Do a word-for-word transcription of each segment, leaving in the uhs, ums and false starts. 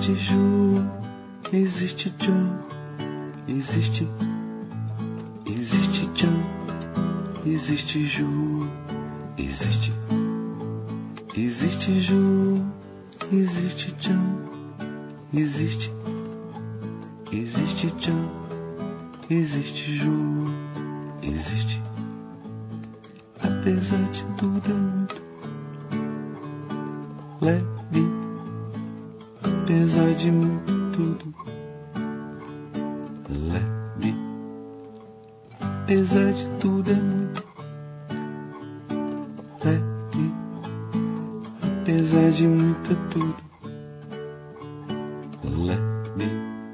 Existe João, existe John, existe, existe John, existe João, existe, existe João, existe John, existe, existe John, existe João, existe. Apesar de tudo é muito leve, apesar de muito tudo leve, apesar de tudo é muito leve, apesar de muito tudo leve.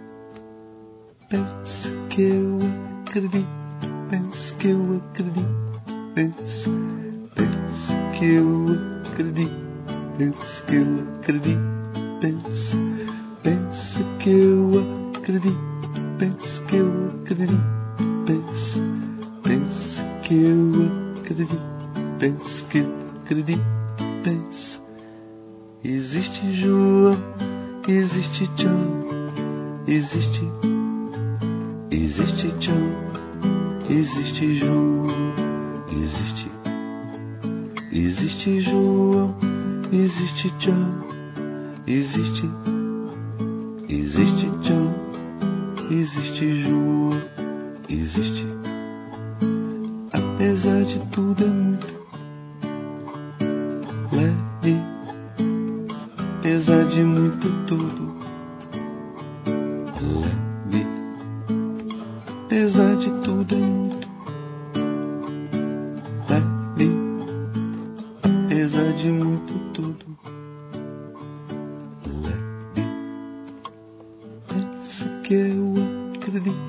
Pensa que eu acredito, pensa que eu acredito, pensa, pensa que eu acredito, pensa que eu acredito, pensa, pensa que eu acredito, pensa que eu acredito, pensa, pensa que eu acredito, pensa que eu acredito, pensa. Existe João, existe John, existe, existe John, existe João, existe, existe João, existe John, existe, existe John, existe João, existe. Apesar de tudo é muito leve, apesar de muito tudo leve, apesar de tudo é muito leve, apesar de muito tudo leve. Pensa que eu acredito,